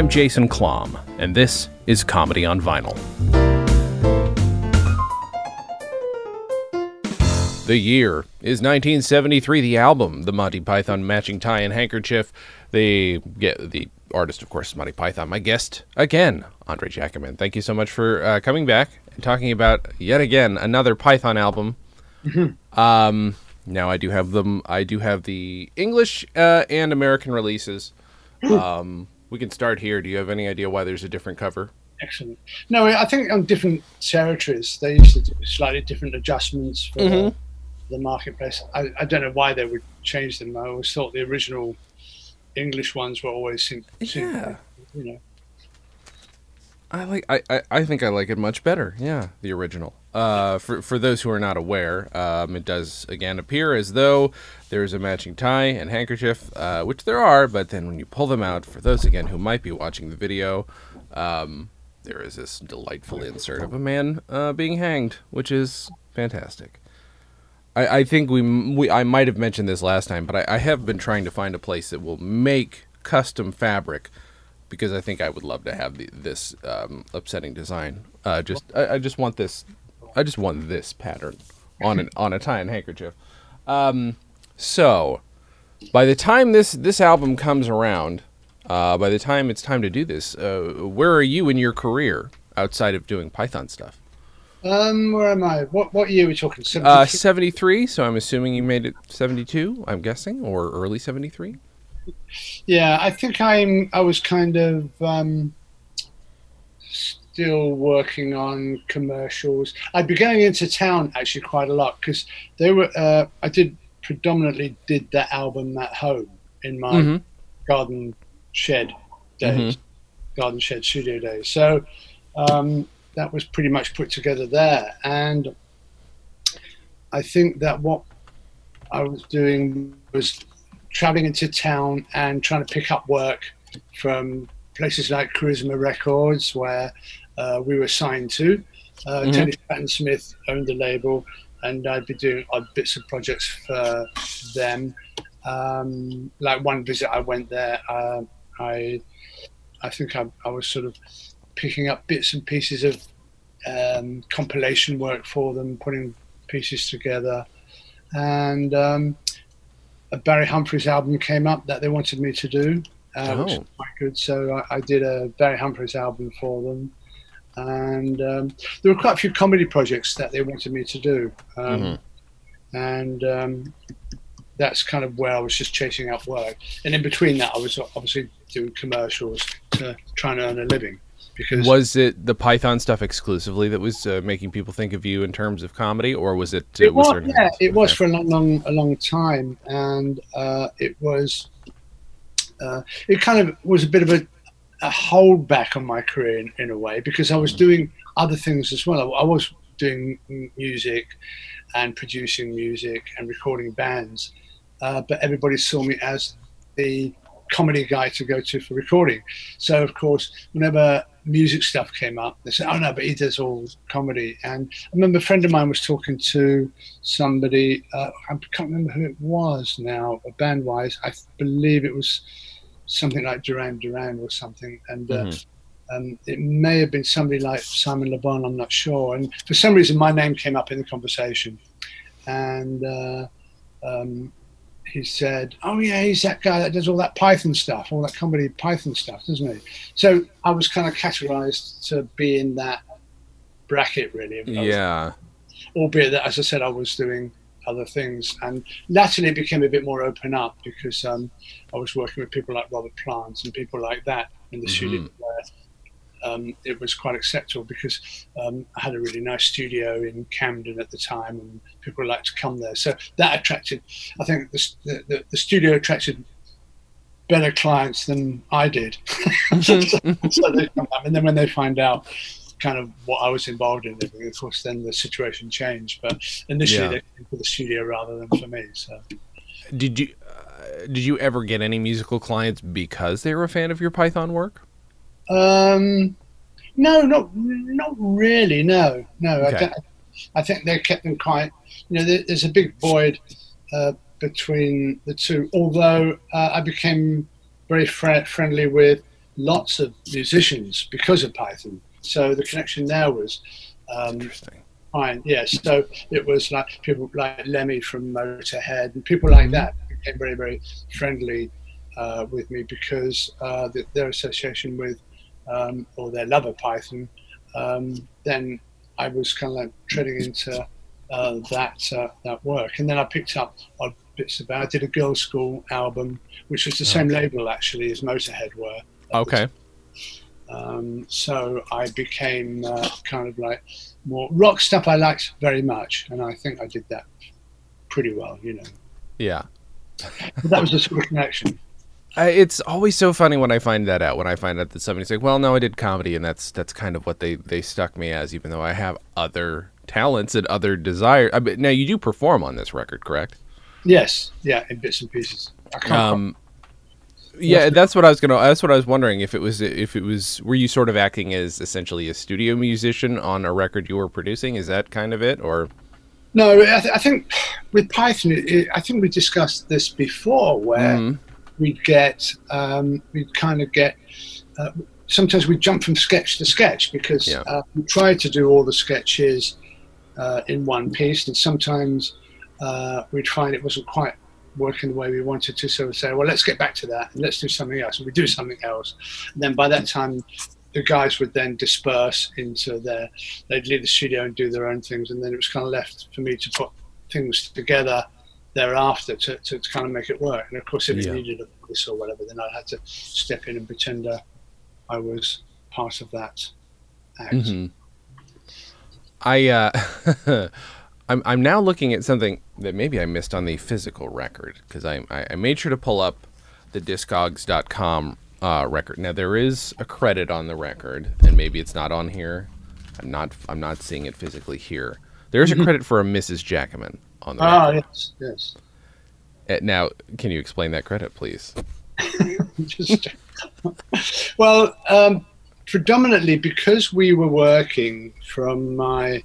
I'm Jason Klom, and this is Comedy on Vinyl. The year is 1973. The album, The Monty Python Matching Tie and Handkerchief. The artist, of course, is Monty Python. My guest, again, Andre Jacobin. Thank you so much for coming back and talking about, yet again, another Python album. Mm-hmm. Now I do have them. I do have the English and American releases. We can start here. Do you have any idea why there's a different cover? Excellent. No, I think on different territories they used to do slightly different adjustments for the marketplace. I don't know why they would change them. I always thought the original English ones were always yeah. You know. I think I like it much better. Yeah, the original. For those who are not aware, it does again appear as though there's a matching tie and handkerchief, which there are. But then when you pull them out, for those again who might be watching the video, there is this delightful insert of a man being hanged, which is fantastic. I think I might have mentioned this last time, but I have been trying to find a place that will make custom fabric, because I think I would love to have this upsetting design. I just want this. I just want this pattern on a tie and handkerchief. So, by the time this album comes around, by the time it's time to do this, where are you in your career outside of doing Python stuff? Where am I? What year are we talking? 73. So I'm assuming you made it 72. I'm guessing, or early 73. Yeah, I think I was kind of still working on commercials. I'd be going into town actually quite a lot because they were. I predominantly did that album at home in my garden shed days, garden shed studio days. So that was pretty much put together there, and I think that what I was doing was traveling into town and trying to pick up work from places like Charisma Records, where we were signed to. Teddy Patton Smith owned the label, and I'd be doing odd bits of projects for them. Like one visit I went there, I think I was sort of picking up bits and pieces of compilation work for them, putting pieces together, and a Barry Humphries album came up that they wanted me to do, which was quite good. So I did a Barry Humphries album for them, and there were quite a few comedy projects that they wanted me to do, and that's kind of where I was just chasing out work. And in between that, I was obviously doing commercials to try and earn a living. Because was it the Python stuff exclusively that was making people think of you in terms of comedy, or was it? It was for a long time, and it was. It kind of was a bit of a holdback on my career in a way, because I was doing other things as well. I was doing music and producing music and recording bands, but everybody saw me as the comedy guy to go to for recording. So of course, whenever music stuff came up, they said, "Oh no, but he does all comedy." And I remember a friend of mine was talking to somebody, I can't remember who it was now, band wise. I believe it was something like Duran Duran or something, and it may have been somebody like Simon Le Bon, I'm not sure. And for some reason my name came up in the conversation, and he said, "Oh yeah, he's that guy that does all that Python stuff, all that comedy Python stuff, doesn't he?" So I was kind of categorized to be in that bracket, really. Yeah. Albeit that, as I said, I was doing other things, and latterly it became a bit more open up because I was working with people like Robert Plant and people like that in the studio, where it was quite acceptable because I had a really nice studio in Camden at the time, and people liked to come there. So that attracted, I think the studio attracted better clients than I did. So they come up, and then when they find out kind of what I was involved in, of course, then the situation changed. But initially they came for the studio rather than for me. So did you ever get any musical clients because they were a fan of your Python work? No, not really. No. Okay. I think they kept them quite. There's a big void between the two. Although I became very friendly with lots of musicians because of Python. So the connection there was Interesting. fine. Yeah. So it was like people like Lemmy from Motorhead and people like that became very, very friendly with me because their association with or their love of Python. Then I was kind of like treading into that work, and then I picked up odd bits about. I did a girls' school album, which was the same label actually as Motorhead were. Okay. So I became kind of like more rock stuff I liked very much, and I think I did that pretty well, you know. Yeah. But that was the sort of connection. It's always so funny when I find that out. When I find out that somebody's like, "Well, no, I did comedy," and that's kind of what they stuck me as, even though I have other talents and other desires. Now you do perform on this record, correct? Yes, yeah, in bits and pieces. I can't. Yeah, that's what I was gonna. That's what I was wondering if it was. Were you sort of acting as essentially a studio musician on a record you were producing? Is that kind of it, or? No, I think with Python, I think we discussed this before, where we'd kind of get. Sometimes we jump from sketch to sketch because we tried to do all the sketches in one piece, and sometimes we'd find it wasn't quite working the way we wanted to, so we'd say, well, let's get back to that and let's do something else, and we do something else, and then by that time the guys would then disperse into they'd leave the studio and do their own things, and then it was kind of left for me to put things together thereafter to kind of make it work. And of course if it needed a voice or whatever, then I had to step in and pretend I was part of that act. I'm now looking at something that maybe I missed on the physical record, because I made sure to pull up the Discogs.com record. Now there is a credit on the record, and maybe it's not on here. I'm not seeing it physically here. There is a credit for a Mrs. Jackaman on the record. Yes. Now, can you explain that credit, please? Well, predominantly because we were working from my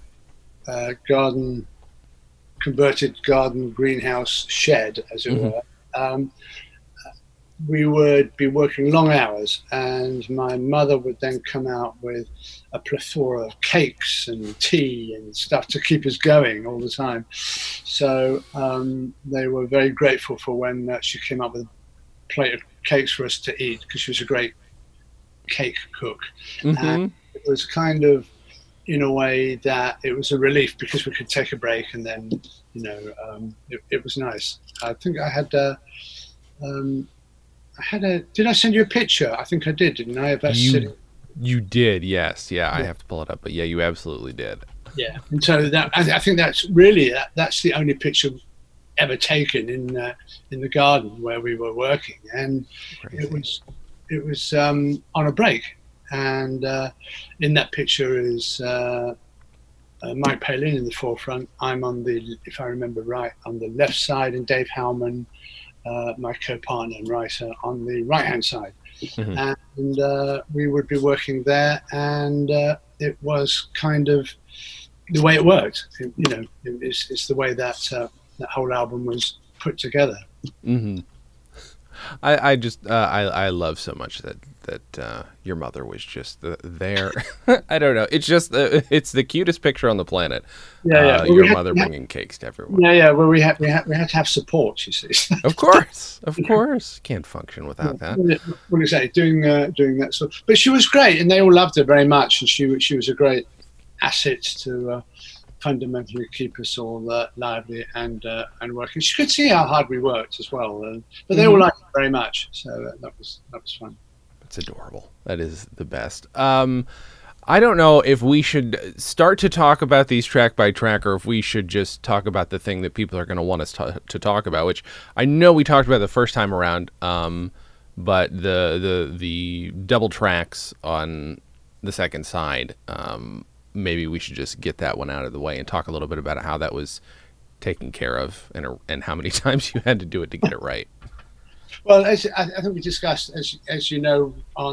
converted garden greenhouse shed, as it were. We would be working long hours, and my mother would then come out with a plethora of cakes and tea and stuff to keep us going all the time. So they were very grateful for when she came up with a plate of cakes for us to eat, because she was a great cake cook. And it was kind of, in a way, that it was a relief because we could take a break, and then, you know, it was nice. I think I had did I send you a picture? I think I did, didn't I? Of us sitting. You did, yes. Yeah, I have to pull it up, but yeah, you absolutely did. Yeah, and so that I think that's really that's the only picture ever taken in the garden where we were working, and crazy. It was on a break. And in that picture is Mike Palin in the forefront. I'm on the, if I remember right, on the left side, and Dave Howman, my co-partner and writer, on the right-hand side. And we would be working there, and it was kind of the way it worked. It's the way that that whole album was put together. I love so much that your mother was just there. I don't know. It's just it's the cutest picture on the planet. Yeah. Well, your mother bringing cakes to everyone. Yeah. Well, we had to have support. You see. Of course. Can't function without that. What do you say? Doing that sort. But she was great, and they all loved her very much, and she was a great asset to fundamentally keep us all lively and working. She could see how hard we worked as well, but they all liked it very much. So that was fun. It's adorable. That is the best. I don't know if we should start to talk about these track by track, or if we should just talk about the thing that people are going to want us to talk about, which I know we talked about the first time around, but the double tracks on the second side, maybe we should just get that one out of the way and talk a little bit about how that was taken care of, and how many times you had to do it to get it right. Well, I think we discussed, as you know,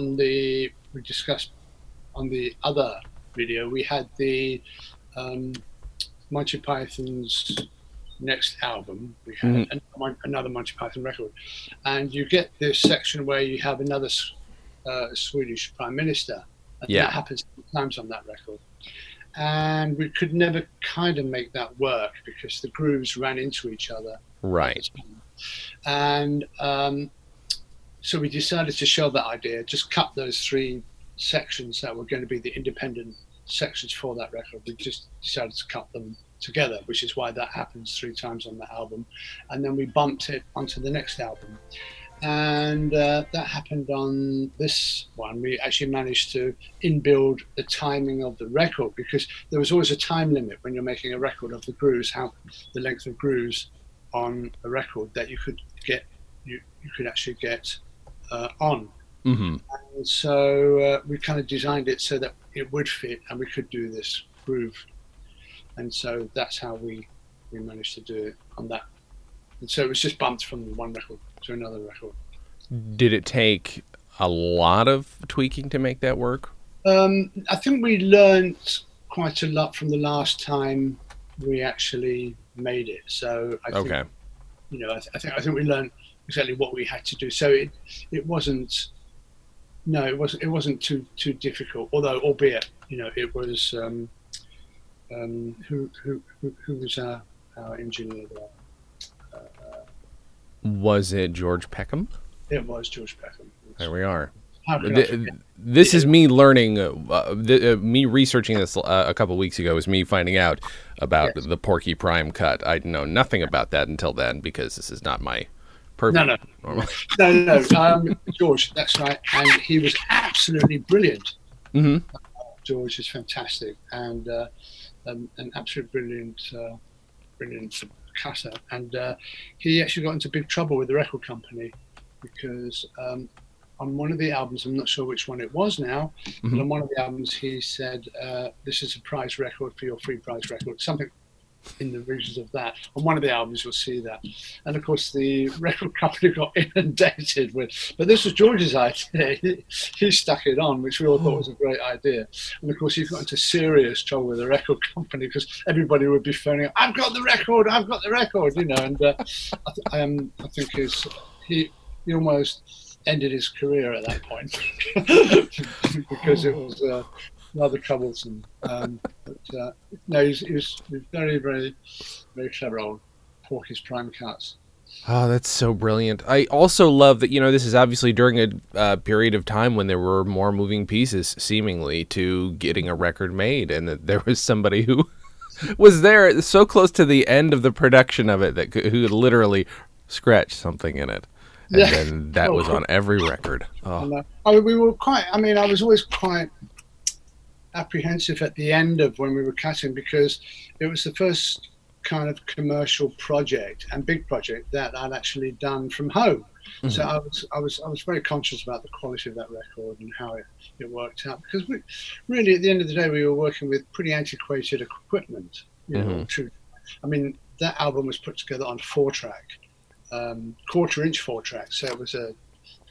on the other video, we had the Monty Python's next album. We had another Monty Python record, and you get this section where you have another a Swedish prime minister. And Yeah. that happens sometimes on that record. And we could never kind of make that work because the grooves ran into each other. Right. And so we decided to shelve that idea, just cut those 3 sections that were going to be the independent sections for that record. We just decided to cut them together, which is why that happens 3 times on the album. And then we bumped it onto the next album. And that happened on this one. We actually managed to inbuild the timing of the record, because there was always a time limit when you're making a record of the grooves, how the length of grooves on a record that you could get, you could actually get on. Mm-hmm. And so we kind of designed it so that it would fit and we could do this groove. And so that's how we managed to do it on that. And so it was just bumped from one record to another record. Did it take a lot of tweaking to make that work? I think we learned quite a lot from the last time we actually made it. So I think, Okay. you know, I think we learned exactly what we had to do. So it wasn't. No, it wasn't too difficult. Although, albeit, you know, it was. Who was our engineer there? Was it George Peckham? It was George Peckham. There we are. How could I forget? This is me learning, me researching this a couple weeks ago was me finding out about Yes. the Porky Prime cut. I'd know nothing about that until then because this is not my purview. No. Normally. No. George, that's right, and he was absolutely brilliant. Mm-hmm. George is fantastic and an absolute brilliant cutter. And he actually got into big trouble with the record company because on one of the albums, I'm not sure which one it was now, but on one of the albums he said, this is a prize record for your free prize record, something in the regions of that. On one of the albums you'll see that. And of course the record company got inundated with, but this was George's idea. He stuck it on, which we all thought was a great idea. And of course he got into serious trouble with the record company because everybody would be phoning up, I've got the record, you know. And I think he almost ended his career at that point because it was rather troublesome. No, he was very, very, very clever old Porky's Prime cuts. Oh, that's so brilliant. I also love that, you know, this is obviously during a period of time when there were more moving pieces, seemingly, to getting a record made, and that there was somebody who was there so close to the end of the production of it who could literally scratch something in it. And then that was on every record. Oh. I was always quite apprehensive at the end of when we were cutting because it was the first kind of commercial project and big project that I'd actually done from home. Mm-hmm. So I was very conscious about the quality of that record and how it worked out, because we really, at the end of the day, we were working with pretty antiquated equipment. You know, I mean, that album was put together on 4-track, quarter-inch 4-track. So it was a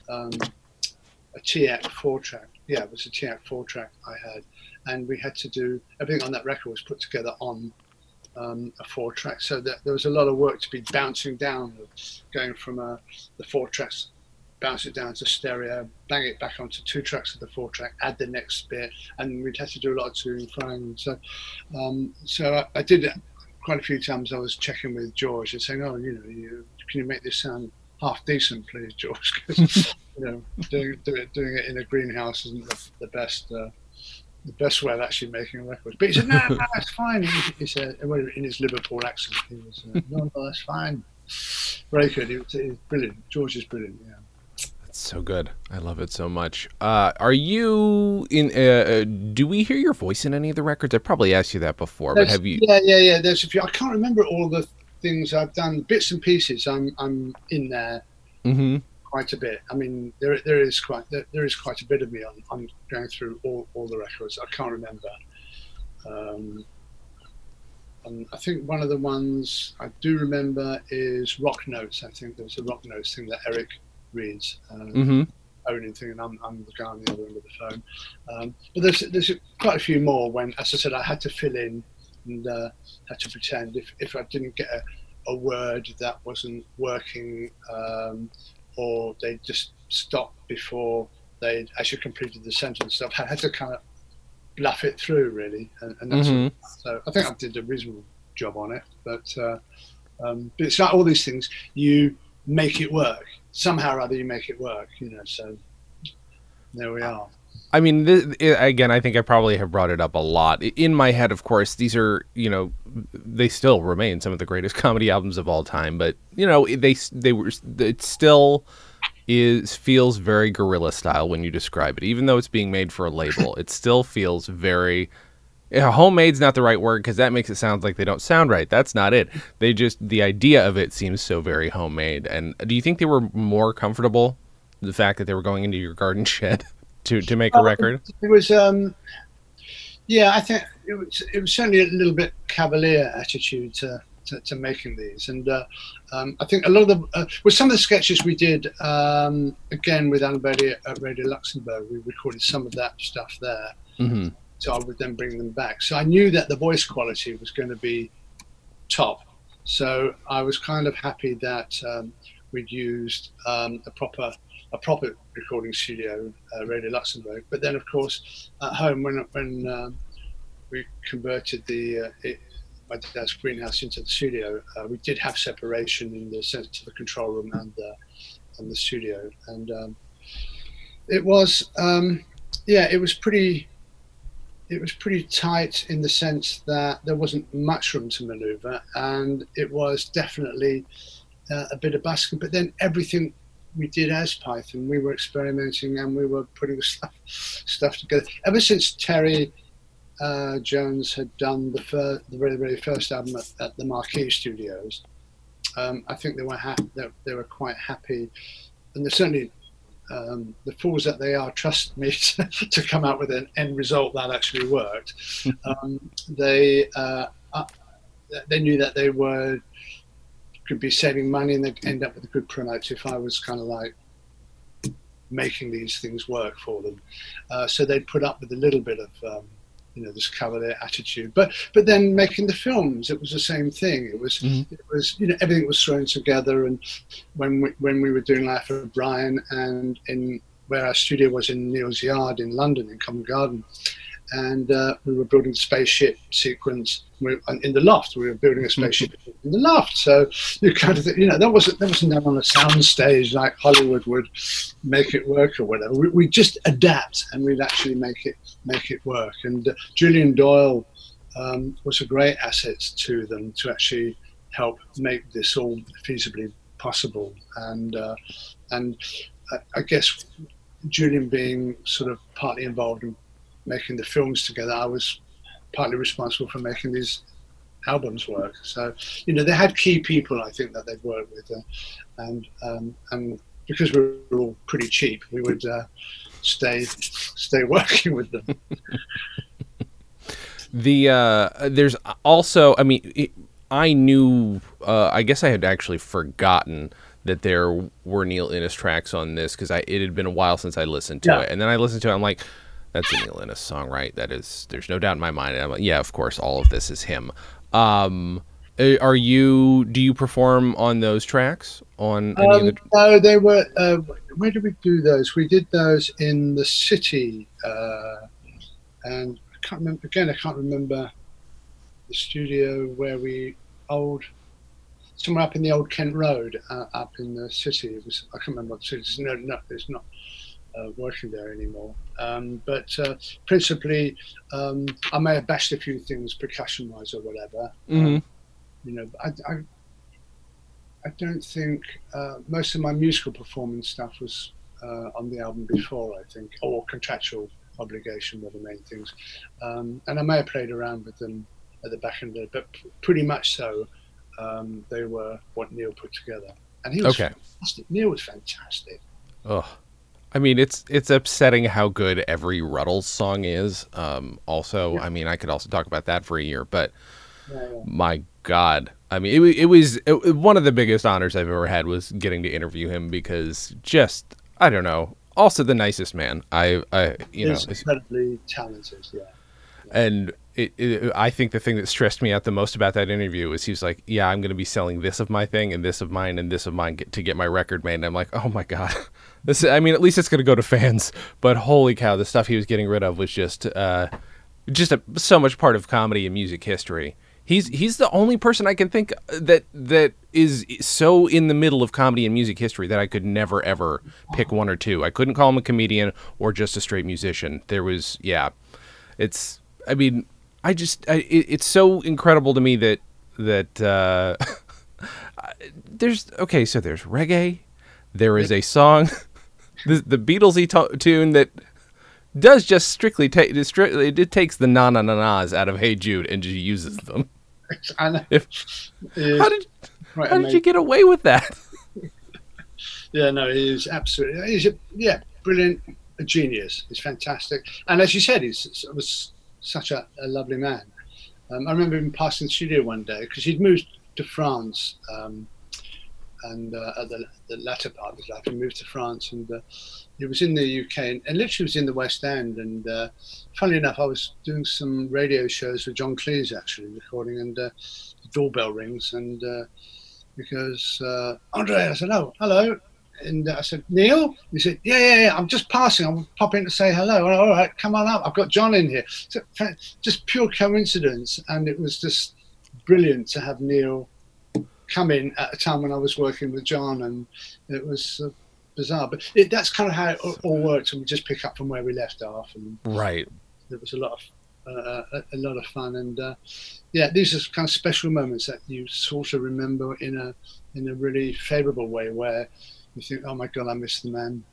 TEAC 4-track. Yeah, it was a TEAC 4-track I had, and we had to do everything on that record was put together on a 4-track, so that there was a lot of work to be bouncing down, going from the 4 tracks, bounce it down to stereo, bang it back onto 2 tracks of the 4-track, add the next bit, and we'd have to do a lot of to and froing. So I did it quite a few times. I was checking with George and saying, "Oh, you know, can you make this sound half decent, please, George?" Because you know, doing it in a greenhouse isn't the best way of actually making a record. But he said, no, that's fine. He said, in his Liverpool accent, he was, no, that's fine. Very good. He was brilliant. George is brilliant, yeah. That's so good. I love it so much. Are you in, do we hear your voice in any of the records? I probably asked you that before, but have you? Yeah. There's a few. I can't remember all the things I've done. Bits and pieces, I'm in there. Mm-hmm. Quite a bit. I mean, there is quite a bit of me on going through all the records. I can't remember. And I think one of the ones I do remember is Rock Notes. I think there's a Rock Notes thing that Eric reads, owning thing, and I'm the guy on the other end of the phone. But there's quite a few more when, as I said, I had to fill in and had to pretend if I didn't get a word that wasn't working. Or they just stopped before they'd actually completed the sentence. So I had to kind of bluff it through, really, and that's so I think I did a reasonable job on it. But it's like all these things, you make it work somehow or other. You make it work, So there we are. I mean, again, I think I probably have brought it up a lot. In my head, of course, these are, they still remain some of the greatest comedy albums of all time. But, it still feels very guerrilla style when you describe it. Even though it's being made for a label, it still feels very... homemade's not the right word because that makes it sound like they don't sound right. That's not it. The idea of it seems so very homemade. And do you think they were more comfortable, the fact that they were going into your garden shed to make a record? It was, I think it was certainly a little bit cavalier attitude to making these, and I think a lot of the with some of the sketches we did again with Alan Bailey at Radio Luxembourg, we recorded some of that stuff there. Mm-hmm. So I would then bring them back. So I knew that the voice quality was going to be top. So I was kind of happy that we'd used a proper recording studio, Radio Luxembourg. But then, of course, at home when we converted my dad's greenhouse into the studio, we did have separation in the sense of the control room and the studio, and it was pretty tight in the sense that there wasn't much room to maneuver, and it was definitely a bit of busking. But then everything we did as Python, we were experimenting and we were putting stuff together. Ever since Terry Jones had done the very, very first album at the Marquee Studios, I think they were quite happy, and they're certainly the fools that they are trust me to come out with an end result that actually worked. They knew that they could be saving money and they'd end up with a good product if I was kind of like making these things work for them. So they'd put up with a little bit of this cavalier attitude, but then making the films, it was the same thing. It was everything was thrown together. And when we were doing Life of Brian, and in where our studio was in Neil's Yard in London in Covent Garden, and we were building the spaceship sequence. In the loft, we were building a spaceship in the loft. So you kind of that wasn't done on a sound stage like Hollywood would make it work or whatever. We just adapt and we'd actually make it work. And Julian Doyle was a great asset to them to actually help make this all feasibly possible. And I guess Julian being sort of partly involved in making the films together, I was partly responsible for making these albums work. So they had key people I think that they'd worked with, and because we were all pretty cheap, we would stay working with them. There's also, I mean, I knew, I guess I had actually forgotten that there were Neil Innes tracks on this because it had been a while since I listened to it, and then I listened to it, I'm like, that's a Neil Innes song, right? There's no doubt in my mind. And I'm like, yeah, of course, all of this is him. Do you perform on those tracks? On any of the... No, they were. Where did we do those? We did those in the city, and I can't remember. Again, I can't remember the studio where somewhere up in the old Kent Road, up in the city. It was. I can't remember what the city. No, it's not. Working there anymore, but principally I may have bashed a few things percussion wise or whatever. I don't think most of my musical performance stuff was on the album before, I think, or contractual obligation were the main things, and I may have played around with them at the back end, but pretty much so they were what Neil put together, and he was fantastic. Neil was fantastic. Oh, I mean, it's upsetting how good every Ruddles song is. Also, I mean, I could also talk about that for a year, but my God, I mean, it was one of the biggest honors I've ever had was getting to interview him because just, I don't know, also the nicest man. He's incredibly talented, And I think the thing that stressed me out the most about that interview was he was like, I'm going to be selling this of my thing and this of mine and this of mine to get my record made. And I'm like, oh my God. This, I mean, at least it's going to go to fans. But holy cow, the stuff he was getting rid of was just so much part of comedy and music history. He's the only person I can think that is so in the middle of comedy and music history that I could never ever pick one or two. I couldn't call him a comedian or just a straight musician. There was, yeah, it's. I mean, it's so incredible to me that there's okay. So there's reggae. There is a song, the Beatlesy tune that does just strictly it takes the na na na na's out of Hey Jude and just uses them. I know. How did you get away with that? Yeah, no, he is absolutely. He's brilliant, a genius. He's fantastic, and as you said, he was such a lovely man. I remember him passing the studio one day because he'd moved to France, and at the latter part of his life, he moved to France, and he was in the UK, and literally was in the West End. And funnily enough, I was doing some radio shows with John Cleese, actually, recording, and the doorbell rings, and he goes, Andre, I said, oh, hello. And I said, Neil? He said, yeah, I'm just passing. I'm popping to say hello. All right, come on up. I've got John in here. So, just pure coincidence. And it was just brilliant to have Neil come in at a time when I was working with John. And it was bizarre. But that's kind of how it all works. And we just pick up from where we left off. And right. It was a lot of fun. And yeah, these are kind of special moments that you sort of remember in a really favorable way, where you think, oh my God, I miss the man.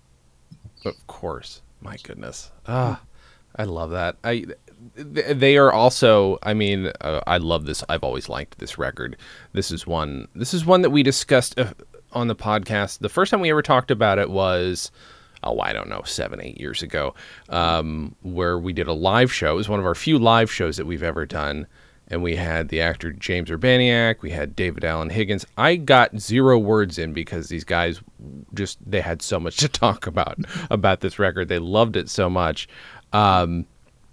Of course. My goodness. I love that. They are also, I mean, I love this. I've always liked this record. This is one that we discussed on the podcast. The first time we ever talked about it was, I don't know, 7-8 years ago, where we did a live show. It was one of our few live shows that we've ever done. And we had the actor James Urbaniak, we had David Allen Higgins. I got 0 words in because these guys they had so much to talk about this record. They loved it so much. Here's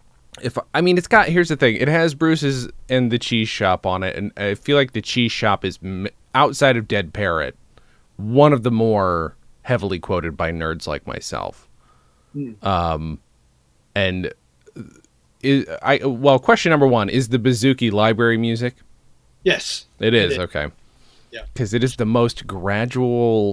the thing. It has Bruce's and the Cheese Shop on it, and I feel like the Cheese Shop is, outside of Dead Parrot, one of the more heavily quoted by nerds like myself. And question number one, is the Bouzouki library music? Yes. It is. Okay. Yeah. Because it is the most gradually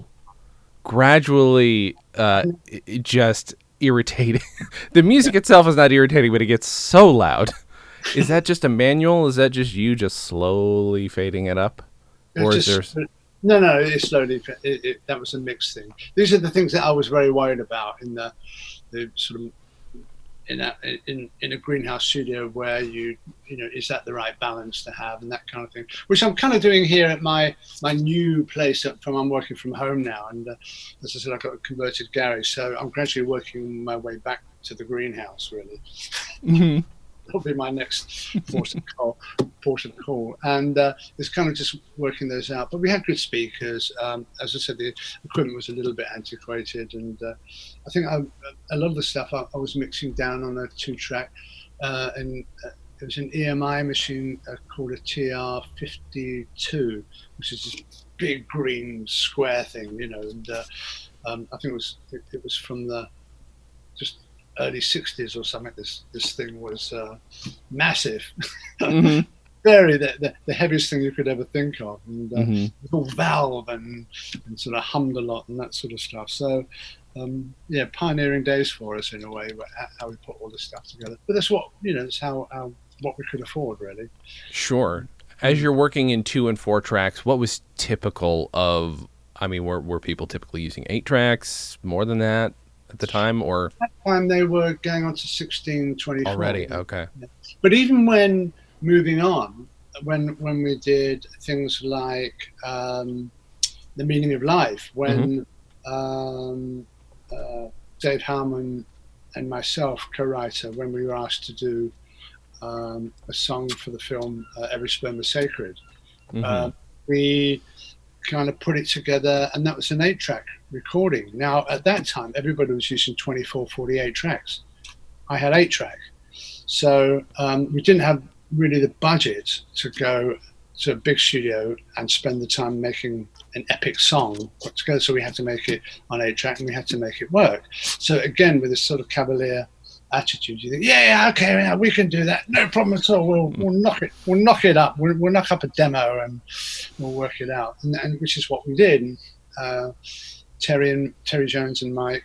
just irritating. The music itself is not irritating, but it gets so loud. Is that just a manual? Is that just you just slowly fading it up? Or is there... No, it's slowly. That was a mixed thing. These are the things that I was very worried about in the sort of in a greenhouse studio, where you know, is that the right balance to have, and that kind of thing, which I'm kind of doing here at my new place. I'm working from home now, and as I said, I've got a converted garage, so I'm gradually working my way back to the greenhouse, really. Mm-hmm. That'll be my next port of call, and it's kind of just working those out. But we had good speakers. As I said, the equipment was a little bit antiquated, and I think a lot of the stuff I was mixing down on a 2-track, and it was an EMI machine called a TR-52, which is this big green square thing, you know. And I think it was from the just early 60s or something. This thing was massive. Mm-hmm. Very the heaviest thing you could ever think of, and mm-hmm. with all valve and sort of hummed a lot and that sort of stuff. So yeah, pioneering days for us in a way, how we put all this stuff together. But that's what, you know, that's how what we could afford, really. Sure. As you're working in 2 and 4 tracks, what was typical of? I mean, were people typically using 8 tracks, more than that at the time, or? At that time they were going on to 16, 24 already. Okay. Yeah. But even when moving on, when we did things like The Meaning of Life, when Dave Harmon and myself, co-writer, when we were asked to do a song for the film Every Sperm is Sacred, we kind of put it together, and that was an 8-track recording. Now, at that time, everybody was using 24, 48 tracks. I had 8-track. So we didn't have really the budget to go to a big studio and spend the time making an epic song put together. So we had to make it on 8-track, and we had to make it work. So again, with this sort of cavalier attitude, you think, yeah, okay, yeah, we can do that, no problem at all. We'll knock it up. We'll knock up a demo and we'll work it out, and which is what we did. And, Terry Jones and Mike,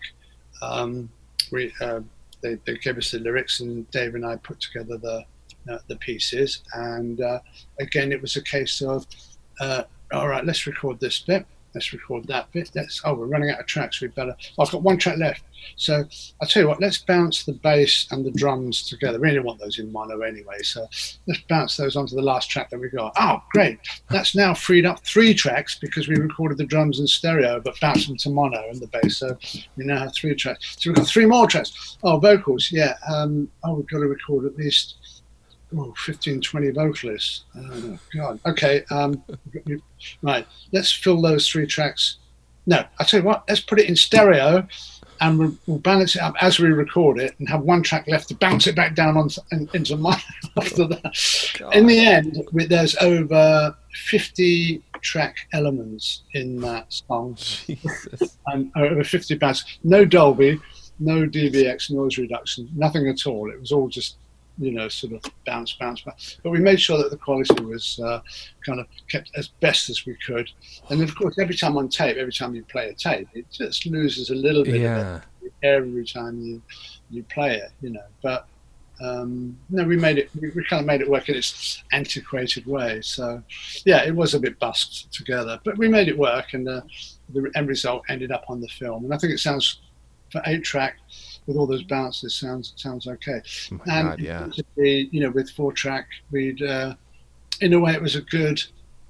they gave us the lyrics, and Dave and I put together the pieces. And again, it was a case of, all right, let's record this bit, let's record that bit. We're running out of tracks. I've got one track left. So I'll tell you what, let's bounce the bass and the drums together. We didn't want those in mono anyway, so let's bounce those onto the last track that we got. Oh, great. That's now freed up 3 tracks because we recorded the drums in stereo, but bounced them to mono and the bass. So we now have 3 tracks. So we've got 3 more tracks. Oh, vocals, yeah. We've got to record at least 15, 20 vocalists. Oh, God. Okay. Right. Let's fill those 3 tracks. No, I'll tell you what, let's put it in stereo, and we'll balance it up as we record it and have 1 track left to bounce it back down into mono after that. God. In the end, there's over 50 track elements in that song. Jesus. And over 50 bands. No Dolby, no DBX noise reduction, nothing at all. It was all just, sort of bounce. But we made sure that the quality was kind of kept as best as we could. And then, of course, every time on tape, every time you play a tape, it just loses a little bit of it every time you play it, But no, we made it. We kind of made it work in its antiquated way. So, yeah, it was a bit busked together, but we made it work, and the end result ended up on the film. And I think it sounds, for 8-track, with all those bounces, sounds okay. Oh my God, yeah. With 4-track, we'd in a way it was a good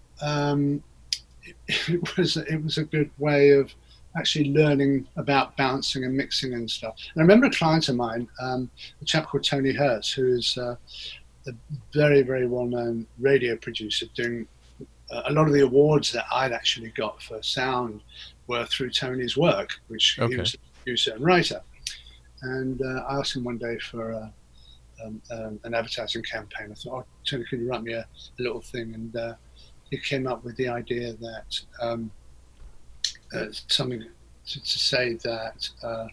it was a good way of actually learning about bouncing and mixing and stuff. And I remember a client of mine, a chap called Tony Hertz, who is a very, very well-known radio producer, doing a lot of the awards that I'd actually got for sound were through Tony's work, which he was a producer and writer. And I asked him one day for an advertising campaign. I thought, Tony, can you write me a little thing? And he came up with the idea that something to say that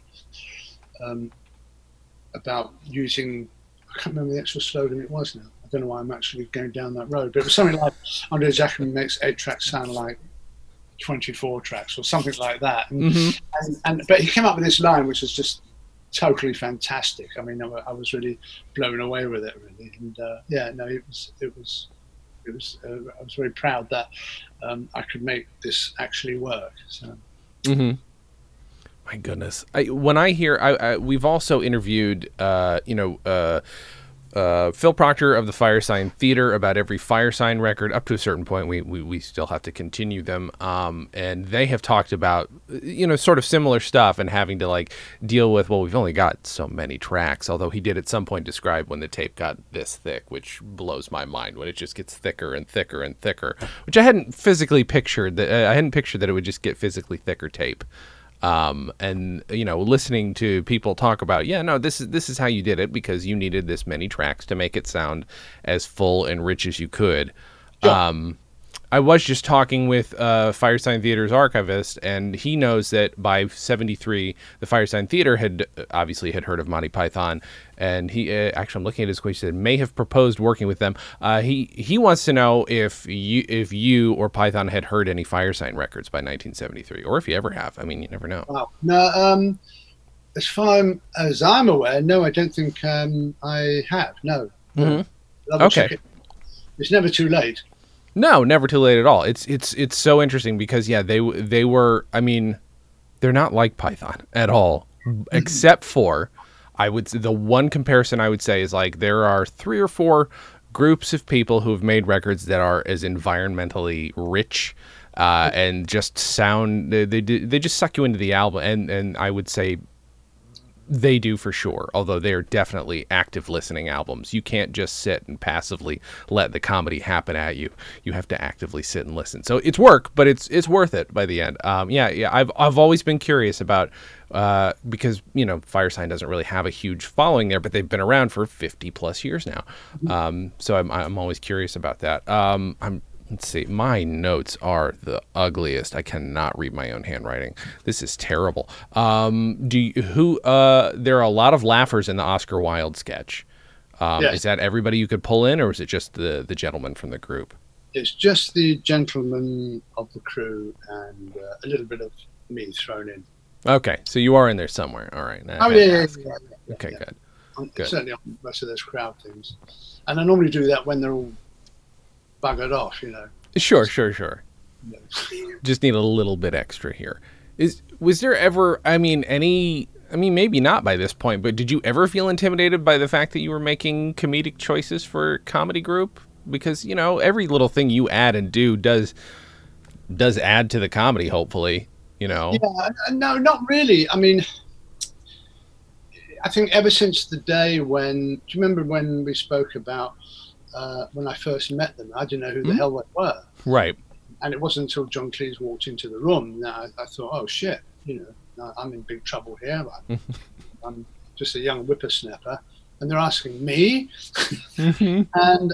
about using, I can't remember the actual slogan it was now. I don't know why I'm actually going down that road, but it was something like Andre Jacquemin makes 8 tracks sound like 24 tracks or something like that. And but he came up with this line, which was just totally fantastic. I mean, I was really blown away with it, really. And it was I was very proud that I could make this actually work. So. My goodness, when I hear, we've also interviewed, Phil Proctor of the Firesign Theater about every Firesign record up to a certain point. We still have to continue them, and they have talked about sort of similar stuff and having to deal with, well, we've only got so many tracks. Although he did at some point describe when the tape got this thick, which blows my mind, when it just gets thicker and thicker and thicker, which I hadn't physically pictured. That I hadn't pictured that it would just get physically thicker tape. And listening to people talk about, this is how you did it, because you needed this many tracks to make it sound as full and rich as you could. Sure. I was just talking with Firesign Theater's archivist, and he knows that by 1973, the Firesign Theater had heard of Monty Python, and he actually, I'm looking at his quote, he said may have proposed working with them. He wants to know if you or Python had heard any Firesign records by 1973, or if you ever have. I mean, you never know. Wow. No, as far as I'm aware, no, I don't think I have. No. Okay. It's never too late. No, never too late at all. It's so interesting because they were, I mean, they're not like Python at all, except for, the one comparison I would say is there are 3 or 4 groups of people who have made records that are as environmentally rich and just sound, they just suck you into the album, and I would say they do for sure, although they're definitely active listening albums. You can't just sit and passively let the comedy happen at you. You have to actively sit and listen. So it's work, but it's worth it by the end. I've always been curious about because Firesign doesn't really have a huge following there, but they've been around for 50 plus years now. So I'm always curious about that. I'm Let's see. My notes are the ugliest. I cannot read my own handwriting. This is terrible. There are a lot of laughers in the Oscar Wilde sketch. Yes. Is that everybody you could pull in, or is it just the gentleman from the group? It's just the gentleman of the crew and a little bit of me thrown in. Okay, so you are in there somewhere. All right. Yeah. Okay, good. Certainly on most of those crowd things. And I normally do that when they're all buggered off, you know. Sure. Yeah. Just need a little bit extra here. Was there ever, maybe not by this point, but did you ever feel intimidated by the fact that you were making comedic choices for comedy group? Because, you know, every little thing you add and do does add to the comedy, hopefully, you know. Yeah, no, not really. I mean, I think ever since the day when, do you remember when we spoke about when I first met them? I didn't know who the hell they were. Right. And it wasn't until John Cleese walked into the room that I thought, oh shit, you know, I'm in big trouble here. I'm just a young whippersnapper, and they're asking me, and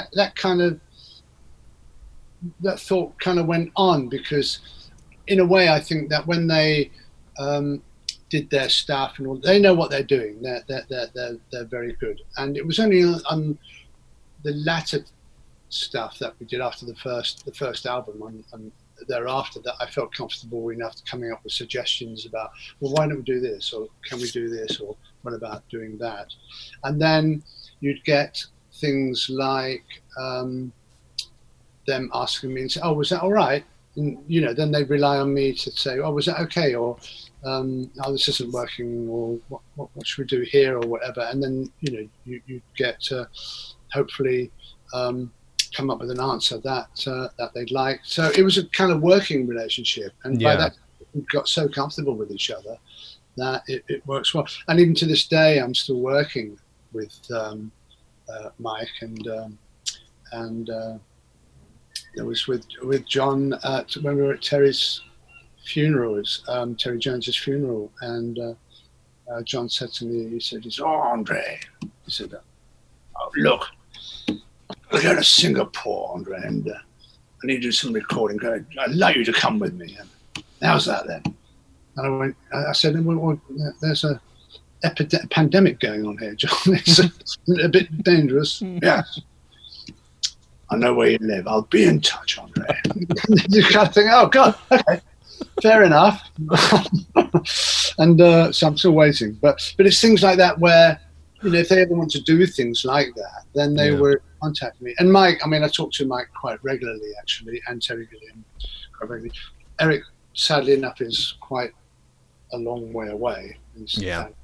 that thought kind of went on, because in a way I think that when they did their stuff and all, they know what they're doing. They're very good, and it was only on the latter stuff that we did after the first album and thereafter that I felt comfortable enough coming up with suggestions about, well, why don't we do this, or can we do this, or what about doing that? And then you'd get things like them asking me and say, oh, was that all right? And, you know, then they rely on me to say, oh, was that okay? Or oh, this isn't working, or what should we do here, or whatever. And then, you know, you get to hopefully come up with an answer that they'd like. So it was a kind of working relationship, and by that we got so comfortable with each other that it works well. And even to this day, I'm still working with Mike, and it was with John when we were at Terry's funeral, Terry Jones's funeral, and John said to me, he said, "Oh, Andre," he said, "oh, look, we're going to Singapore, Andre, and I need to do some recording. I'd like you to come with me." And how's that then? And I said, well, there's a pandemic going on here, John. It's a bit dangerous. Yes. I know where you live. I'll be in touch, Andre. You kind of think, oh, God, okay, fair enough. And so I'm still waiting. But it's things like that where, you know, if they ever want to do things like that, then they would contact me. And Mike, I mean, I talk to Mike quite regularly, actually, and Terry Gilliam quite regularly. Eric, sadly enough, is quite a long way away. It's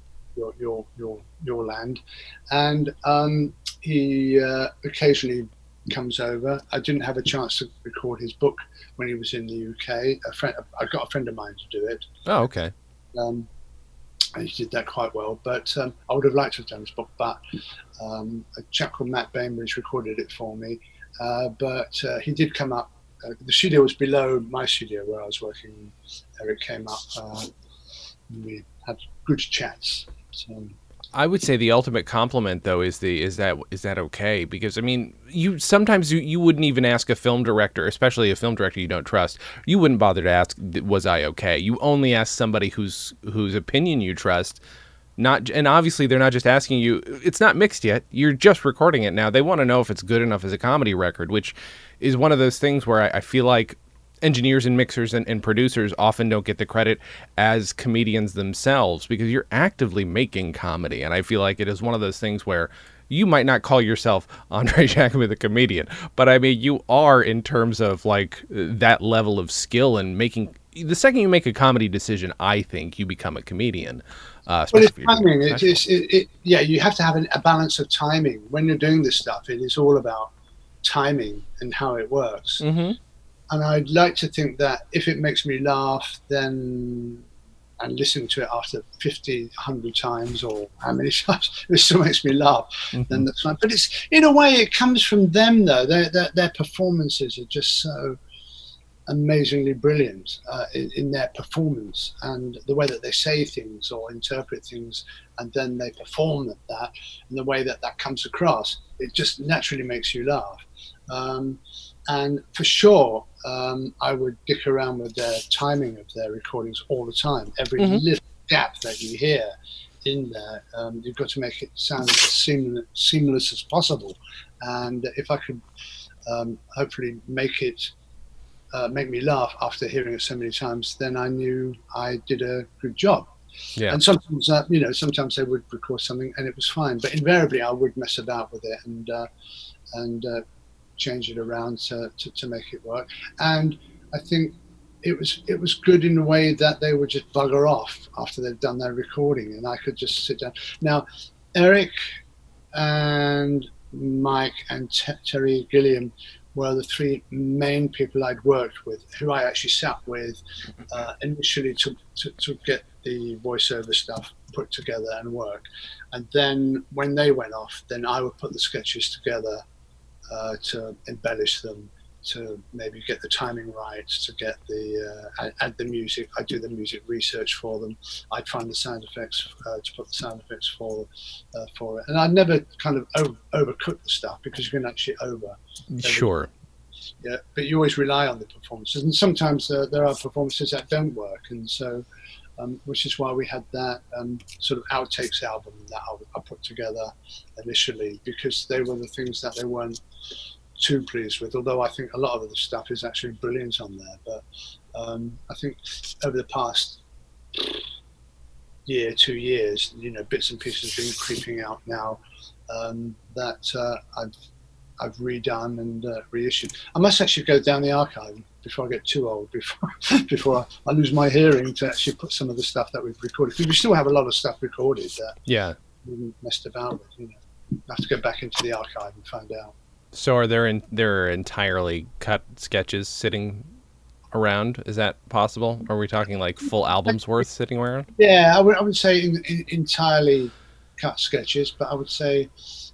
your land. And he occasionally comes over. I didn't have a chance to record his book when he was in the UK. I got a friend of mine to do it. Oh, okay. And he did that quite well, but I would have liked to have done his book, but a chap called Matt Bainbridge recorded it for me, but he did come up. The studio was below my studio where I was working. Eric came up, and we had good chats. So, I would say the ultimate compliment, though, is that okay? Because I mean, sometimes you wouldn't even ask a film director, especially a film director you don't trust. You wouldn't bother to ask, was I okay? You only ask somebody whose opinion you trust. And obviously they're not just asking you. It's not mixed yet. You're just recording it now. They want to know if it's good enough as a comedy record, which is one of those things where I feel like engineers and mixers and producers often don't get the credit as comedians themselves, because you're actively making comedy. And I feel like it is one of those things where you might not call yourself Andre Jacome the comedian, but I mean, you are in terms of like that level of skill and making. The second you make a comedy decision, I think you become a comedian. Well, it's timing. You have to have a balance of timing. When you're doing this stuff, it is all about timing and how it works. Mm-hmm. And I'd like to think that if it makes me laugh, then, and listen to it after 50, 100 times, or how many times, it still makes me laugh, then that's fine. But it's, in a way, it comes from them, though. Their performances are just so amazingly brilliant in their performance, and the way that they say things or interpret things, and then they perform that, and the way that comes across, it just naturally makes you laugh. And for sure, I would dick around with their timing of their recordings all the time. Every little gap that you hear in there, you've got to make it sound as seamless as possible. And if I could hopefully make me laugh after hearing it so many times, then I knew I did a good job. Yeah. And sometimes, sometimes they would record something and it was fine, but invariably I would mess about with it and change it around to make it work. And I think it was good in a way that they would just bugger off after they'd done their recording, and I could just sit down. Now, Eric and Mike and Terry Gilliam were the three main people I'd worked with, who I actually sat with initially to get the voiceover stuff put together and work. And then when they went off, then I would put the sketches together to embellish them, to maybe get the timing right, to get add the music. I do the music research for them. I'd find the sound effects to put the sound effects for it. And I'd never kind of overcook the stuff, because you can actually Sure. Yeah, but you always rely on the performances, and sometimes there are performances that don't work, and so which is why we had that sort of outtakes album that I put together initially, because they were the things that they weren't too pleased with, although I think a lot of the stuff is actually brilliant on there. But I think over the past year, 2 years, bits and pieces have been creeping out now that I've redone and reissued. I must actually go down the archive before I get too old, before I lose my hearing, to actually put some of the stuff that we've recorded. Because we still have a lot of stuff recorded that we messed about with. I have to go back into the archive and find out. So are there entirely cut sketches sitting around? Is that possible? Are we talking like full albums worth sitting around? Yeah, I would say entirely cut sketches, but I would say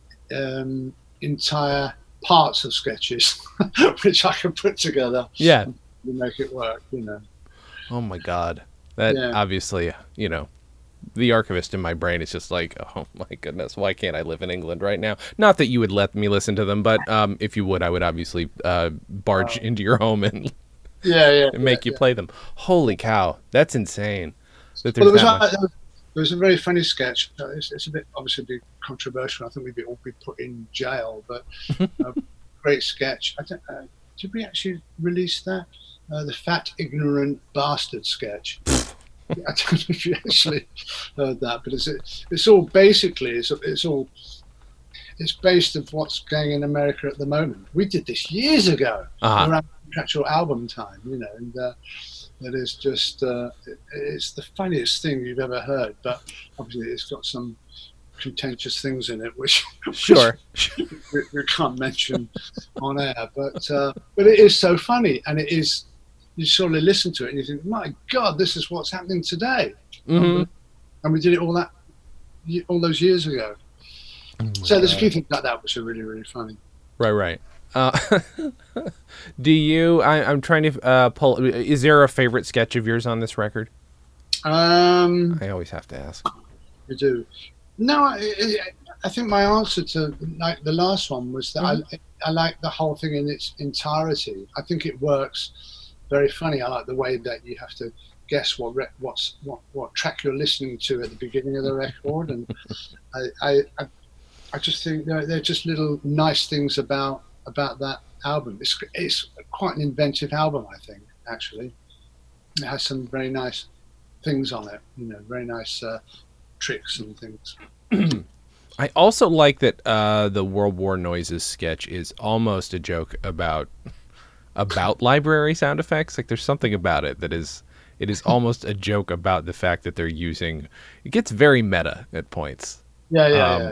entire parts of sketches which I can put together. Yeah, to make it work. Oh my God, that obviously, the archivist in my brain is just like, oh my goodness, why can't I live in England right now? Not that you would let me listen to them, but if you would, I would obviously barge into your home and make you play them. Holy cow, that's insane. There was a very funny sketch. It's a bit obviously a bit controversial. I think we'd all be put in jail, but great sketch. Did we actually release that? The Fat Ignorant Bastard sketch. I don't know if you actually heard that, but it's all basically it's based on what's going in America at the moment. We did this years ago around the actual album time, and it is just it's the funniest thing you've ever heard. But obviously, it's got some contentious things in it, which we can't mention on air. But it is so funny, and it is. You sort of listen to it and you think, my God, this is what's happening today. And we did it all those years ago. So there's a few things like that which are really, really funny. Right. Do you, I'm trying to pull, is there a favorite sketch of yours on this record? I always have to ask. You do. No, I think my answer to like the last one was that I like the whole thing in its entirety. I think it works. Very funny. I like the way that you have to guess what track you're listening to at the beginning of the record, and I just think they're just little nice things about that album. It's quite an inventive album, I think. Actually, it has some very nice things on it. Very nice tricks and things. I also like that the World War Noises sketch is almost a joke about library sound effects. Like there's something about it that is almost a joke about the fact that they're using. It gets very meta at points. Yeah.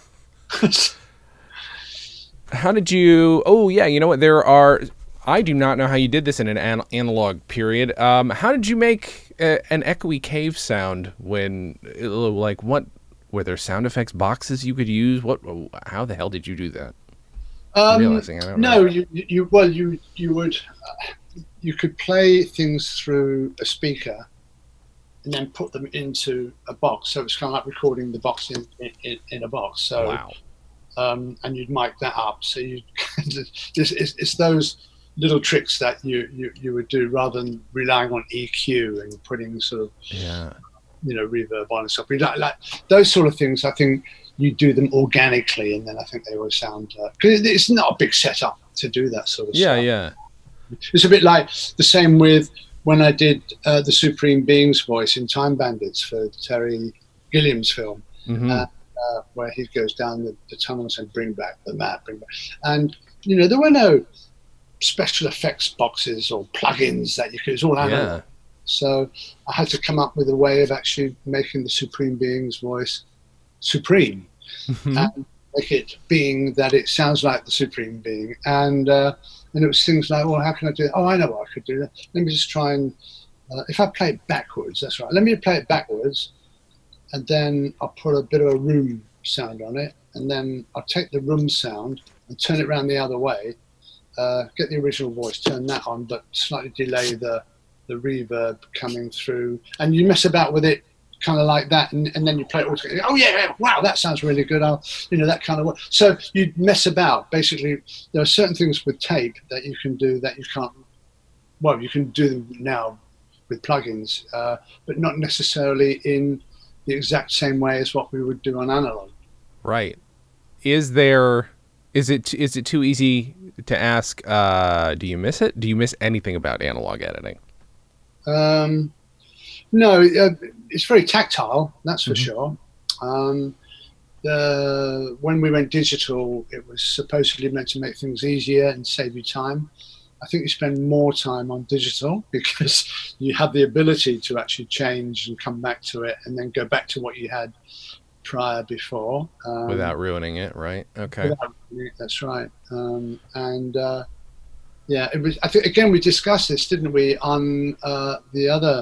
How did you? Oh yeah, you know what? I do not know how you did this in an analog period. How did you make an echoey cave sound when what were there sound effects boxes you could use? How the hell did you do that? Realizing I don't know. You could play things through a speaker and then put them into a box. So it's kind of like recording the box in a box. So, wow. and you'd mic that up. So you, it's those little tricks that you would do rather than relying on EQ and putting sort of reverb on and stuff. Like those sort of things, I think you do them organically, and then I think they always sound. Because it's not a big setup to do that sort of stuff. Yeah. It's a bit like the same with when I did the Supreme Being's voice in Time Bandits for Terry Gilliam's film, where he goes down the tunnels and bring back the map, and there were no special effects boxes or plugins that you could. It's all analog. So I had to come up with a way of actually making the Supreme Being's voice supreme, and make it being that it sounds like the Supreme Being, and it was things like, well, how can I do it? Oh, I know what I could do. Let me just try and if I play it backwards, that's right. Let me play it backwards, and then I'll put a bit of a room sound on it, and then I'll take the room sound and turn it around the other way, get the original voice, turn that on, but slightly delay the reverb coming through, and you mess about with it kind of like that, and then you play it all together. Oh yeah, wow, that sounds really good. That kind of work. So you mess about. Basically, there are certain things with tape that you can do that you can't. Well, you can do them now with plugins, but not necessarily in the exact same way as what we would do on analog. Right. Is it too easy to ask? Do you miss it? Do you miss anything about analog editing? No, it's very tactile, that's for sure. When we went digital, it was supposedly meant to make things easier and save you time. I think you spend more time on digital because you have the ability to actually change and come back to it and then go back to what you had before. Without ruining it, right? Okay. That's right. It was. I think again we discussed this, didn't we, on the other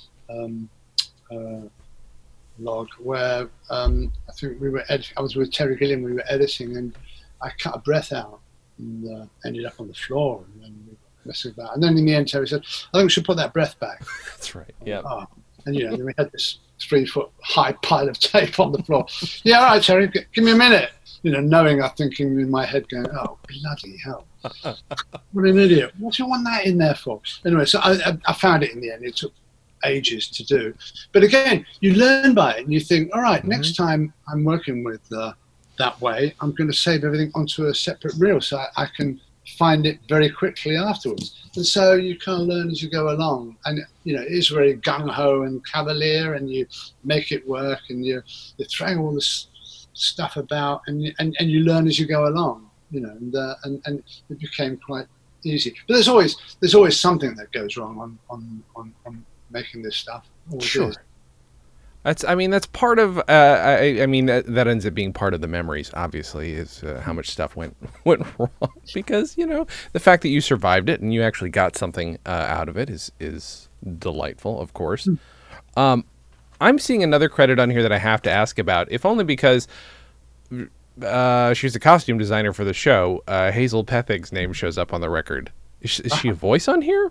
log where I think we were. I was with Terry Gilliam. We were editing, and I cut a breath out and ended up on the floor, and then we were messing about. And then in the end, Terry said, "I think we should put that breath back." That's right. Yeah. And then we had this 3-foot high pile of tape on the floor. Yeah, all right, Terry, give me a minute. Knowing, I'm thinking in my head, going, "Oh, bloody hell! What an idiot! What do you want that in there for?" Anyway, so I found it in the end. It took ages to do, but again, you learn by it, and you think, "All right, next time I'm working with that way, I'm going to save everything onto a separate reel, so I can find it very quickly afterwards." And so you kind of learn as you go along, and it is very gung ho and cavalier, and you make it work, and you're throwing all this stuff about, and you learn as you go along, and it became quite easy. But there's always something that goes wrong on making this stuff. Sure. That's part of. That ends up being part of the memories. Obviously, is how much stuff went wrong, because the fact that you survived it and you actually got something out of it is delightful, of course. I'm seeing another credit on here that I have to ask about, if only because she's a costume designer for the show. Hazel Pethig's name shows up on the record. Is she a voice on here?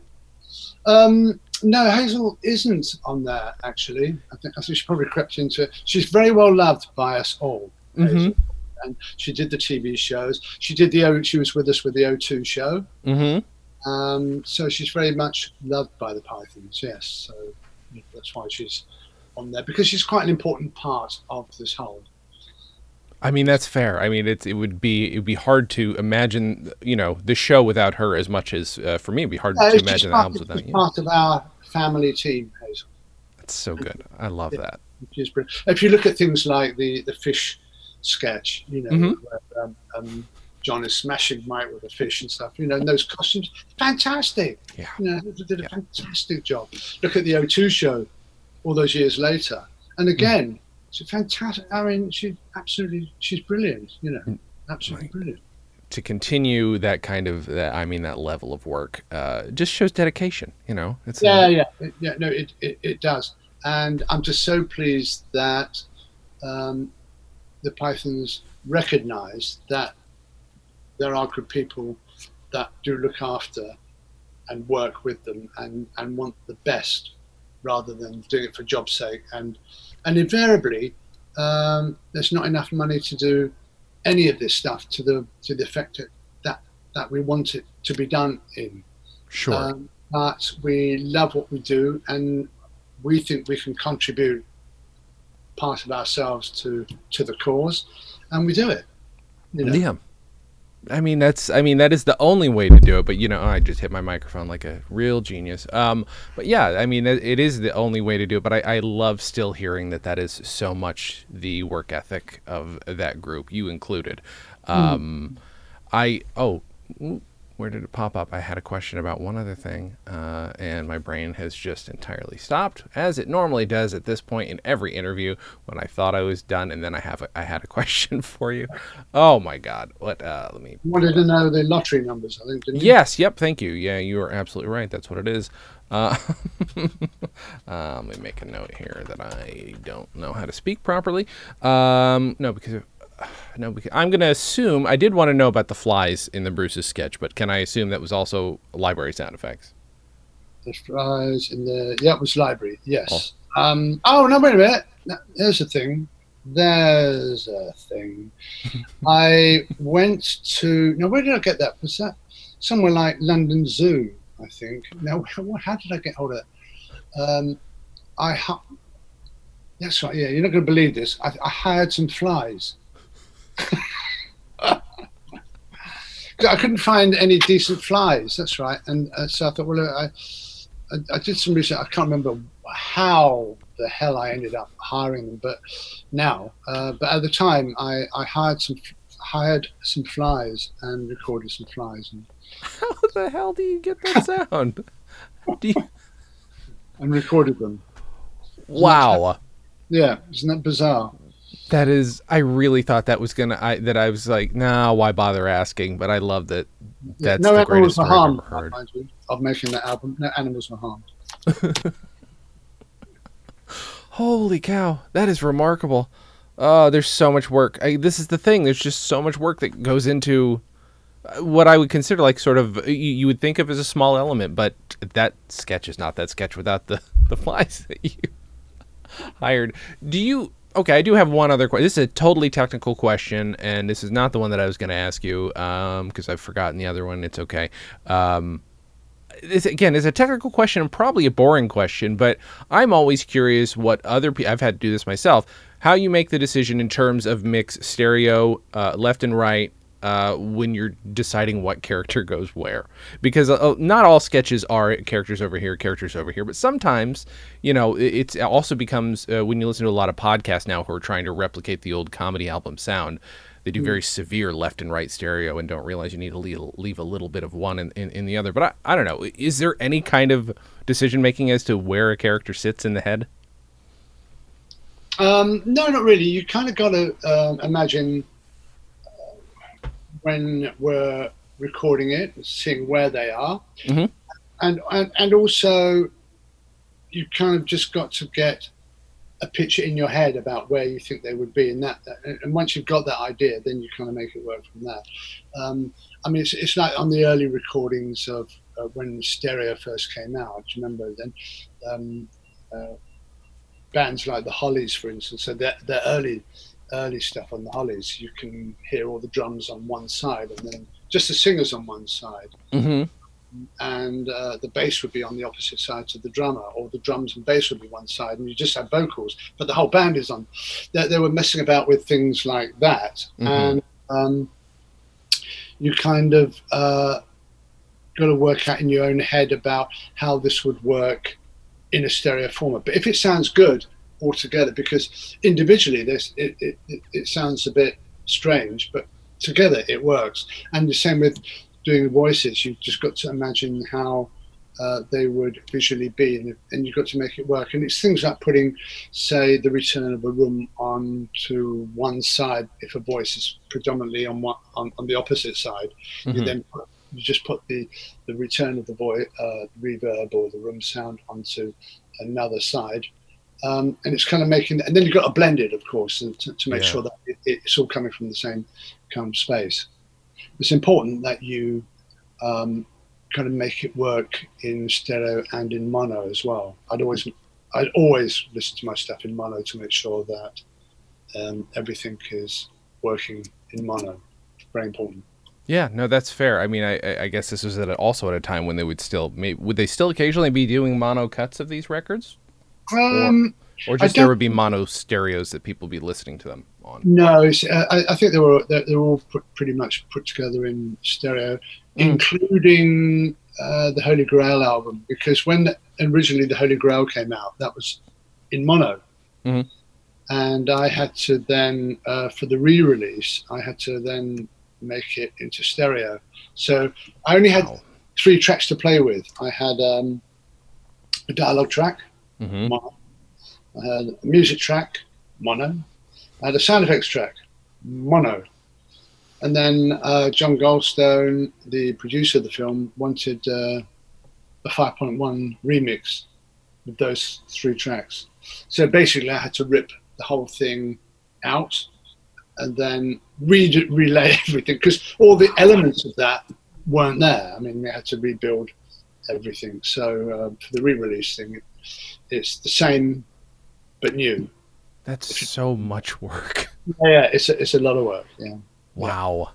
No, Hazel isn't on there, actually. I think she probably crept into it. She's very well loved by us all. Hazel. And she did the TV shows. She was with us with the O2 show. So she's very much loved by the Pythons, yes. So that's why she's on there, because she's quite an important part of this whole. That's fair. It would be hard to imagine, the show without her, as much as for me it'd be hard to imagine the albums without you. Part of our family team, Hazel. That's so good. I love that. If you look at things like the fish sketch, where John is smashing Mike with a fish and stuff, and those costumes, fantastic. Yeah. They did a fantastic job. Look at the O2 show all those years later, and again, she's fantastic. She's brilliant. Absolutely brilliant. To continue that kind of that level of work, just shows dedication. It does, and I'm just so pleased that the Pythons recognise that there are good people that do look after and work with them and want the best, rather than doing it for job's sake. And invariably, there's not enough money to do any of this stuff to the effect that we want it to be done in. Sure. But we love what we do, and we think we can contribute part of ourselves to the cause, and we do it. You know? Yeah. I mean, that is the only way to do it, but I just hit my microphone like a real genius. But yeah, I mean, it is the only way to do it, but I love still hearing that is so much the work ethic of that group, you included. Where did it pop up? I had a question about one other thing, and my brain has just entirely stopped, as it normally does at this point in every interview when I thought I was done, and then I had a question for you. Oh my God! What? Let me. You wanted to know the lottery numbers, I think, didn't you? Yes. Yep. Thank you. Yeah, you are absolutely right. That's what it is. Let me make a note here that I don't know how to speak properly. No, because I'm going to assume I did want to know about the flies in the Bruce's sketch, but can I assume that was also library sound effects? The flies in the it was library. Yes. Oh no! Wait a minute. No, there's a thing. I went to. Now, where did I get that? Was that somewhere like London Zoo? I think. Now, how did I get hold of that? That's right. Yeah, you're not going to believe this. I hired some flies. I couldn't find any decent flies. That's right, and so I thought, well, I did some research. I can't remember how the hell I ended up hiring them, but at the time, I hired some flies and recorded some flies. And how the hell do you get that sound? And recorded them. Wow. Yeah, isn't that bizarre? That is, I really thought that was I was like, nah, why bother asking? But I love that. That's no the greatest story harmed, I've ever heard. Of making that album. No animals were harmed. Holy cow, that is remarkable. Oh, there's so much work. This is the thing. There's just so much work that goes into what I would consider like sort of you would think of as a small element, but that sketch is not that sketch without the flies that you hired. Okay, I do have one other question. This is a totally technical question, and this is not the one that I was going to ask you because I've forgotten the other one. It's okay. This, again, is a technical question and probably a boring question, but I'm always curious what other people, I've had to do this myself, how you make the decision in terms of mix stereo, left and right, when you're deciding what character goes where, because not all sketches are characters over here, but sometimes, it also becomes when you listen to a lot of podcasts now who are trying to replicate the old comedy album sound, they do very severe left and right stereo and don't realize you need to leave a little bit of one in the other. But I don't know, is there any kind of decision making as to where a character sits in the head? No, not really. You kind of got to imagine when we're recording it, seeing where they are, and also you kind of just got to get a picture in your head about where you think they would be in that. And once you've got that idea, then you kind of make it work from that. I mean, it's like on the early recordings of when stereo first came out. Do you remember then? Bands like the Hollies, for instance, so the early stuff on the Hollies, you can hear all the drums on one side and then just the singers on one side. And the bass would be on the opposite side to the drummer, or the drums and bass would be one side, and you just have vocals, but the whole band is on. They were messing about with things like that, and you kind of got to work out in your own head about how this would work in a stereo format. But if it sounds good altogether, because individually it sounds a bit strange, but together it works. And the same with doing voices, you've just got to imagine how they would visually be, and you've got to make it work. And it's things like putting, say, the return of a room onto one side if a voice is predominantly on the opposite side. You just put the return of the voice, reverb or the room sound onto another side. And it's kind of making, and then you've got to blend it, of course, to make sure that it's all coming from the same kind of space. It's important that you kind of make it work in stereo and in mono as well. I'd always listen to my stuff in mono to make sure that everything is working in mono. Very important. Yeah, no, that's fair. I mean, I guess this was also at a time when they would they still occasionally be doing mono cuts of these records, or just there would be mono stereos that people be listening to them on. No, I think they were all pretty much put together in stereo, including the Holy Grail album, because when originally the Holy Grail came out, that was in mono, and I had to then for the re-release, I had to then make it into stereo. So I only had 3 tracks to play with. I had a dialogue track, mono. I had a music track, mono. I had a sound effects track, mono. And then John Goldstone, the producer of the film, wanted a 5.1 remix with those 3 tracks. So basically I had to rip the whole thing out and then relay everything, because all the elements of that weren't there. I mean, we had to rebuild everything. So for the re-release thing, it's the same but new. That's so much work. Yeah, it's a lot of work. Yeah. Wow.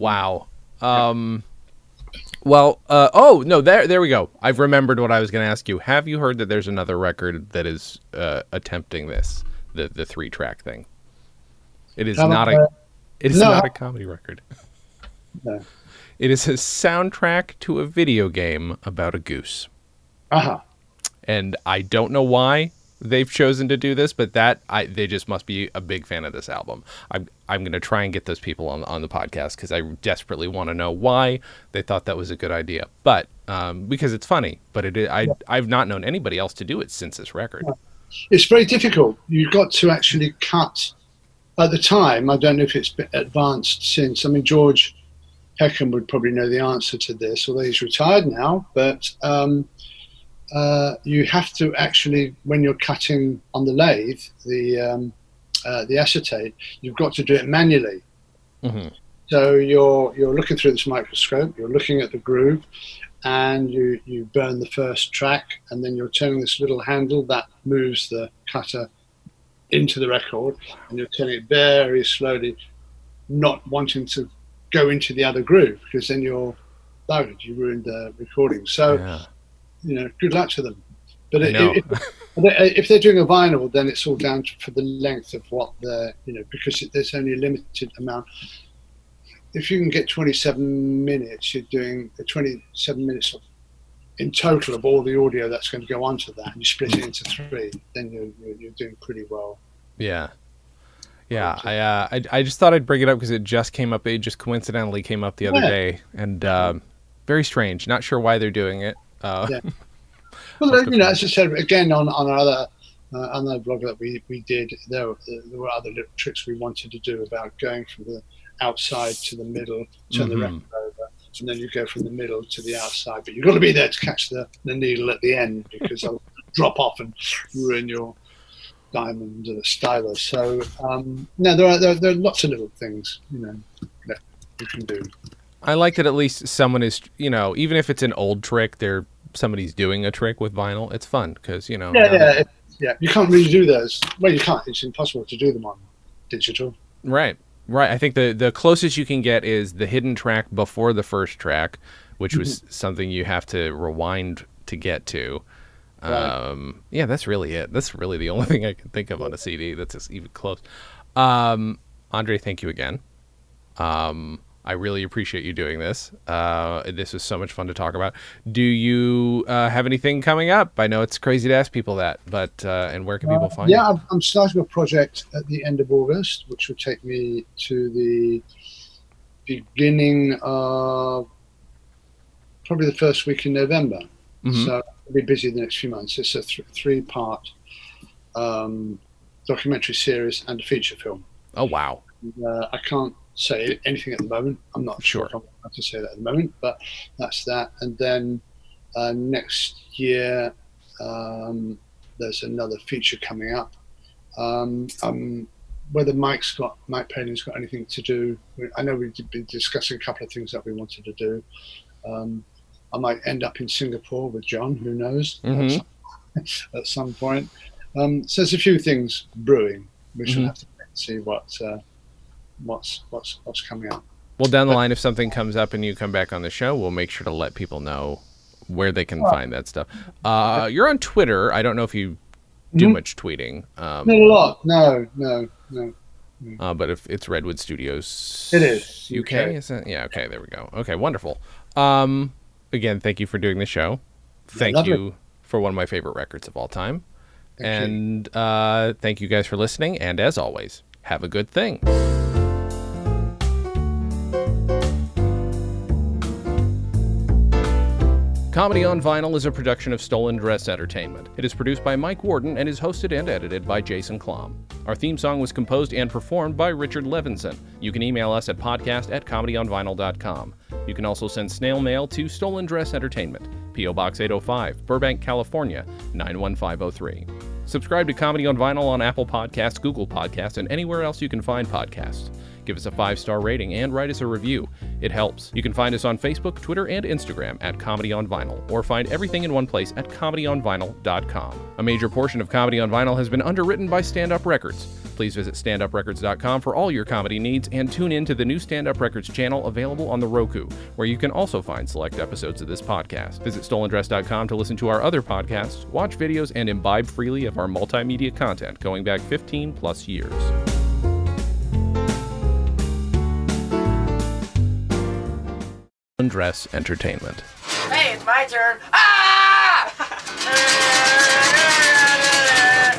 Well, oh no, there we go. I've remembered what I was going to ask you. Have you heard that there's another record that is attempting this, the 3-track thing? It is not a comedy record. No. It is a soundtrack to a video game about a goose. And I don't know why they've chosen to do this, but they just must be a big fan of this album. I'm going to try and get those people on the podcast, because I desperately want to know why they thought that was a good idea. But because it's funny, but I've not known anybody else to do it since this record. It's very difficult. You've got to actually cut. At the time, I don't know if it's been advanced since. I mean, George Peckham would probably know the answer to this, although he's retired now. But you have to actually, when you're cutting on the lathe, the acetate, you've got to do it manually. So you're looking through this microscope, you're looking at the groove, and you burn the first track, and then you're turning this little handle that moves the cutter into the record, and you're turning it very slowly, not wanting to go into the other groove, because then you're loaded, you ruined the recording. So good luck to them. But if they're doing a vinyl, then it's all down for the length of what they're, because there's only a limited amount. If you can get 27 minutes, you're doing 27 minutes in total of all the audio that's going to go onto that, and you split it into 3, then you're doing pretty well. Yeah. I just thought I'd bring it up because it just came up. It just coincidentally came up the other day, and very strange. Not sure why they're doing it. Well, as I said again on our other blog that we did, there were other little tricks we wanted to do about going from the outside to the middle, turn the record over, and then you go from the middle to the outside. But you've got to be there to catch the needle at the end, because it'll drop off and ruin your diamond stylus. So there are lots of little things that you can do. I like that at least someone is, even if it's an old trick, somebody's doing a trick with vinyl. It's fun because you can't really do those. Well, you can't. It's impossible to do them on digital. Right. I think the closest you can get is the hidden track before the first track, which was something you have to rewind to get to. Right. That's really it. That's really the only thing I can think of on a CD that's even close. Andre, thank you again. I really appreciate you doing this. This was so much fun to talk about. Do you have anything coming up? I know it's crazy to ask people that, but and where can people find you? Yeah, I'm starting a project at the end of August, which will take me to the beginning of probably the first week in November. So I'll be busy the next few months. It's a 3-part documentary series and a feature film. Oh, wow. I can't say anything at the moment. I'm not sure if I'm allowed to say that at the moment, but that's that. And then next year, there's another feature coming up. Whether Mike Palin's got anything to do, I know we've been discussing a couple of things that we wanted to do. I might end up in Singapore with John, who knows, at some point. So there's a few things brewing. We should have to see what what's coming up. Well, down the line, if something comes up and you come back on the show, we'll make sure to let people know where they can find that stuff. You're on Twitter. I don't know if you do much tweeting. Not a lot. No. But if it's Redwood Studios, it is UK. Is it? Yeah. Okay. There we go. Okay. Wonderful. Again, thank you for doing the show. Thank you for one of my favorite records of all time. Thank you guys for listening. And as always, have a good thing. Comedy on Vinyl is a production of Stolen Dress Entertainment. It is produced by Mike Warden and is hosted and edited by Jason Klom. Our theme song was composed and performed by Richard Levinson. You can email us at podcast@comedyonvinyl.com. You can also send snail mail to Stolen Dress Entertainment, P.O. Box 805, Burbank, California, 91503. Subscribe to Comedy on Vinyl on Apple Podcasts, Google Podcasts, and anywhere else you can find podcasts. Give us a 5-star rating and write us a review. It helps. You can find us on Facebook, Twitter, and Instagram at Comedy on Vinyl, or find everything in one place at comedyonvinyl.com. A major portion of Comedy on Vinyl has been underwritten by Stand Up Records. Please visit standuprecords.com for all your comedy needs, and tune in to the new Stand Up Records channel available on the Roku, where you can also find select episodes of this podcast. Visit stolendress.com to listen to our other podcasts, watch videos, and imbibe freely of our multimedia content going back 15 plus years. Dress Entertainment. Hey, it's my turn.